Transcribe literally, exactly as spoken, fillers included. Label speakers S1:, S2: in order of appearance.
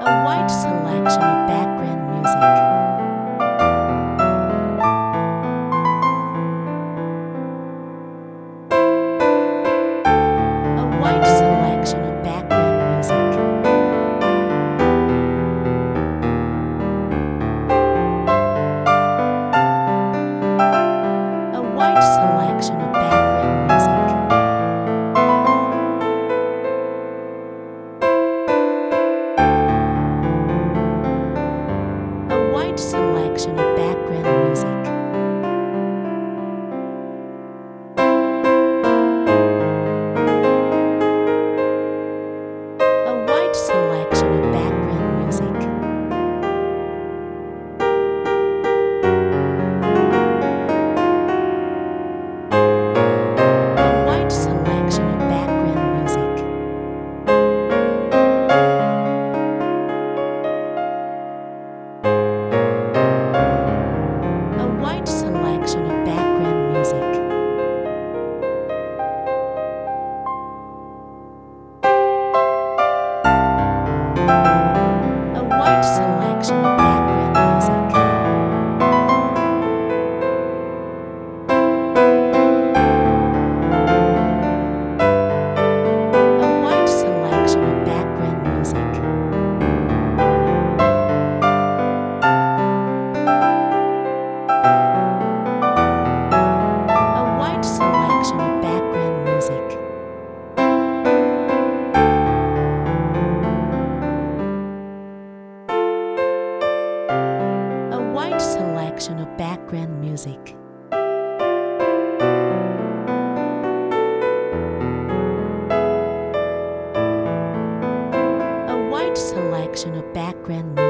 S1: A wide selection of background music. A wide selection of background music. A wide selection of background music. A wide selection of background music. A wide selection of background music. A wide selection of background music. A wide selection of background music. A wide selection of background music. A wide selection of background music. A wide selection of background music. A wide selection of background music. A wide selection of background music.